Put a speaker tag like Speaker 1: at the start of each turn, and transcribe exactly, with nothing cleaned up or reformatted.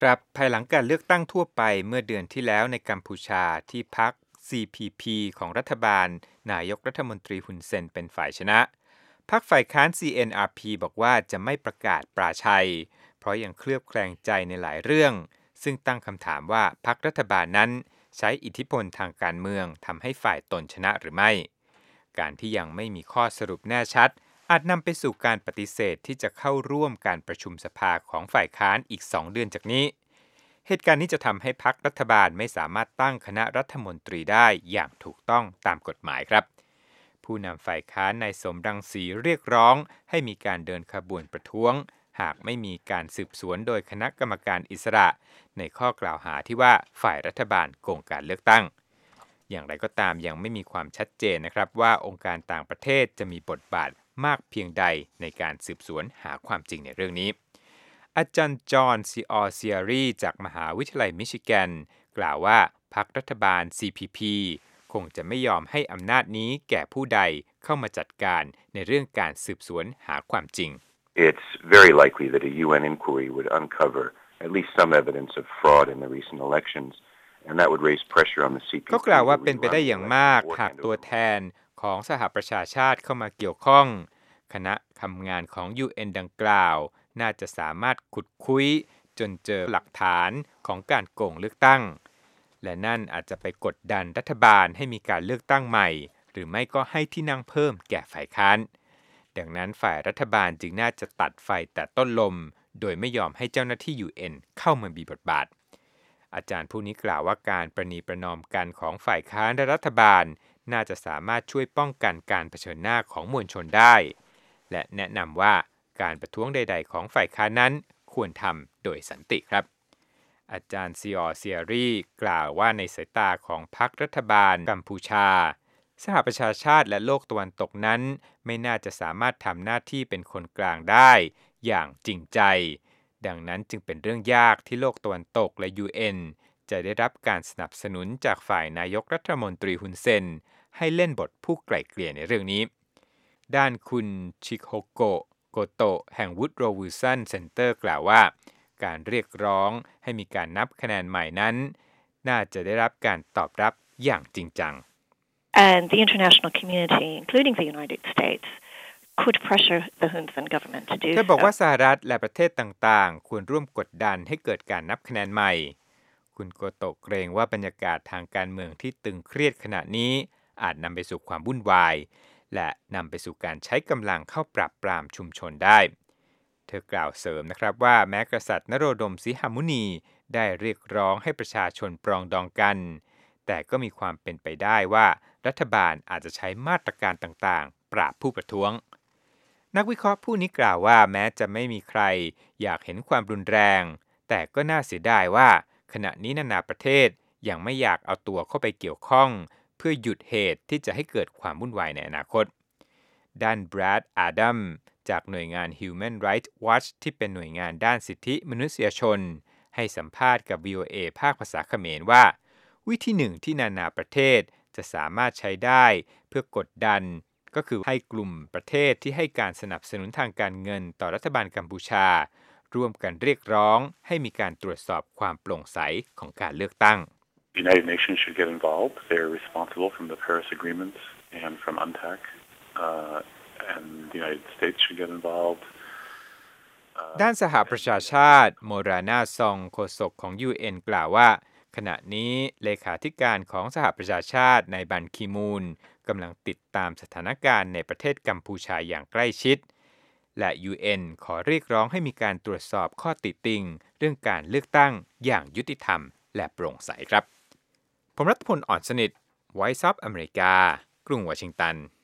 Speaker 1: ครับภายหลังการเลือกตั้งทั่วไปเมื่อเดือนที่แล้วในกัมพูชาที่พรรค ซี พี พี ของรัฐบาลนายกรัฐมนตรีฮุนเซนเป็นฝ่ายชนะพรรคฝ่ายค้าน ซี เอ็น อาร์ พี บอกว่าจะไม่ประกาศปราชัยเพราะยังเคลือบแคลงใจในหลายเรื่องซึ่งตั้งคำถามว่าพรรครัฐบาลนั้นใช้อิทธิพลทางการเมืองทำให้ฝ่ายตนชนะหรือไม่การที่ยังไม่มีข้อสรุปแน่ชัดอาจนำไปสู่การปฏิเสธที่จะเข้าร่วมการประชุมสภาของฝ่ายค้านอีกสองเดือนจากนี้เหตุการณ์นี้จะทำให้พรรครัฐบาลไม่สามารถตั้งคณะรัฐมนตรีได้อย่างถูกต้องตามกฎหมายครับผู้นำฝ่ายค้านนายสมรังสีเรียกร้องให้มีการเดินขบวนประท้วงหากไม่มีการสืบสวนโดยคณะกรรมการอิสระในข้อกล่าวหาที่ว่าฝ่ายรัฐบาลโกงการเลือกตั้งอย่างไรก็ตามยังไม่มีความชัดเจนนะครับว่าองค์การต่างประเทศจะมีบทบาทมากเพียงใดในการสืบสวนหาความจริงในเรื่องนี้อาจารย์จอห์นซีออเซียรีจากมหาวิทยาลัยมิชิแกนกล่าวว่าพรรครัฐบาล ซี พี พี คงจะไม่ยอมให้อำนาจนี้แก่ผู้ใดเข้ามาจัดการในเรื่องการสืบสวนหาความจริง
Speaker 2: It's very likely that a ยู เอ็น inquiry would uncover at least some evidence of fraud in the recent elections, and that would raise pressure on the ซี พี พี
Speaker 1: ก็กล่าวว่าเป็นไปได้อย่างมากหากตัวแทนของสหประชาชาติเข้ามาเกี่ยวข้องคณะทำงานของ ยู เอ็น ดังกล่าวน่าจะสามารถขุดคุยจนเจอหลักฐานของการโกงเลือกตั้งและนั่นอาจจะไปกดดันรัฐบาลให้มีการเลือกตั้งใหม่หรือไม่ก็ให้ที่นั่งเพิ่มแก่ฝ่ายค้านดังนั้นฝ่ายรัฐบาลจึงน่าจะตัดไฟแต่ต้นลมโดยไม่ยอมให้เจ้าหน้าที่ ยู เอ็น เข้ามามีบทบาทอาจารย์ผู้นี้กล่าวว่าการประนีประนอมกันของฝ่ายค้านและรัฐบาลน่าจะสามารถช่วยป้องกันการเผชิญหน้าของมวลชนได้และแนะนำว่าการประท้วงใดๆของฝ่ายค้านนั้นควรทำโดยสันติครับอาจารย์ซีออเซียรีกล่าวว่าในสายตาของพรรครัฐบาลกัมพูชาสหประชาชาติและโลกตะวันตกนั้นไม่น่าจะสามารถทำหน้าที่เป็นคนกลางได้อย่างจริงใจดังนั้นจึงเป็นเรื่องยากที่โลกตะวันตกและ ยู เอ็น จะได้รับการสนับสนุนจากฝ่ายนายกรัฐมนตรีฮุนเซนให้เล่นบทผู้ไกล่เกลี่ยในเรื่องนี้ด้านคุณชิโฮโกะโกโตะแห่ง Woodrow Wilson Center กล่าวว่าการเรียกร้องให้มีการนับคะแนนใหม่นั้นน่าจะได้รับการตอบรับอย่างจริงจัง
Speaker 3: And the international community, including the United States, could pressure the Hun Sen government to do so.
Speaker 1: เธอบอกว่าสหรัฐและประเทศต่างๆควรร่วมกดดันให้เกิดการนับคะแนนใหม่คุณโกโตะเกรงว่าบรรยากาศทางการเมืองที่ตึงเครียดขณะนี้อาจนำไปสู่ความวุ่นวายและนำไปสู่การใช้กำลังเข้าปราบปรามชุมชนได้เธอกล่าวเสริมนะครับว่าแม้กษัตริย์นโรดมสิหมุนีได้เรียกร้องให้ประชาชนปรองดองกันแต่ก็มีความเป็นไปได้ว่ารัฐบาลอาจจะใช้มาตรการต่างๆปราบผู้ประท้วงนักวิเคราะห์ผู้นี้กล่าวว่าแม้จะไม่มีใครอยากเห็นความรุนแรงแต่ก็น่าเสียดายว่าขณะนี้นานาประเทศยังไม่อยากเอาตัวเข้าไปเกี่ยวข้องเพื่อหยุดเหตุที่จะให้เกิดความวุ่นวายในอนาคตด้านแบรดอาดัมจากหน่วยงาน Human Rights Watch ที่เป็นหน่วยงานด้านสิทธิมนุษยชนให้สัมภาษณ์กับ วี โอ เอ ภาคภาษาเขมรว่าวิธีหนึ่งที่นานาประเทศจะสามารถใช้ได้เพื่อกดดันก็คือให้กลุ่มประเทศที่ให้การสนับสนุนทางการเงินต่อรัฐบาลกัมพูชาร่วมกันเรียกร้องให้มีการตรวจสอบความโปร่งใสของการเลือกตั้ง
Speaker 4: The United Nations should get involved. They're responsible from the Paris Agreement and from U N T A C, uh, and the United States should get involved.
Speaker 1: ด้านสหประชาชาติโมรานาซองโฆษกของ ยู เอ็น กล่าวว่าขณะนี้เลขาธิการของสหประชาชาตินายบันคีมูนกำลังติดตามสถานการณ์ในประเทศกัมพูชาอย่างใกล้ชิดและ ยู เอ็น ขอเรียกร้องให้มีการตรวจสอบข้อติติงเรื่องการเลือกตั้งอย่างยุติธรรมและโปร่งใสครับผมรัฐพล อ่อนสนิท Voice of America กรุงวอชิงตัน